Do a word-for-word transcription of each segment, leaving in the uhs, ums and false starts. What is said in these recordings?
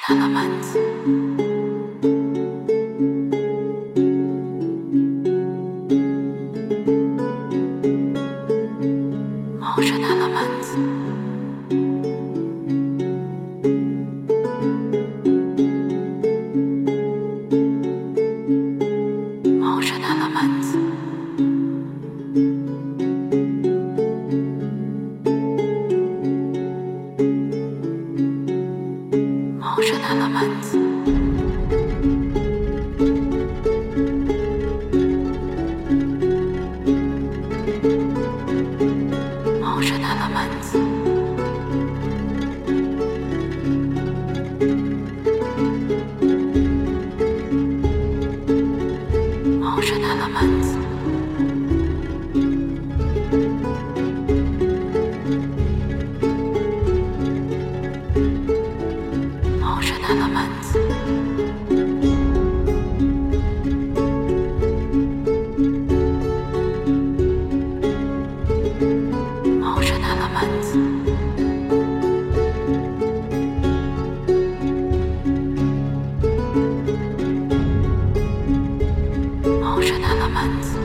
南了门子，猫着南了门子，猫着南了门子，猫着南了门子。猫着南了门子，猫着南了门子，猫着南了门子，猫着南了门子。猫着南了门子，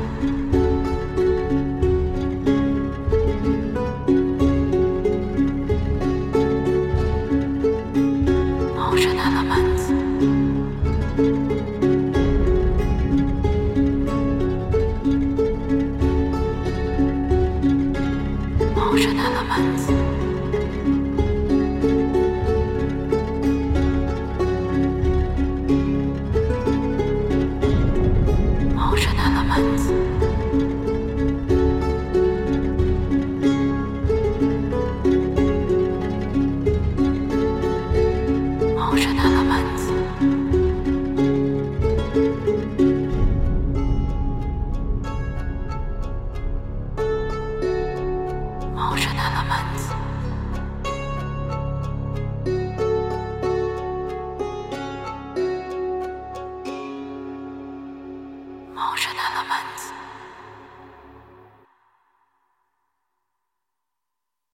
猫着南了门子，猫着南了门子，猫着南了门子，猫着南了门子，猫着南了门子，猫着南了门子。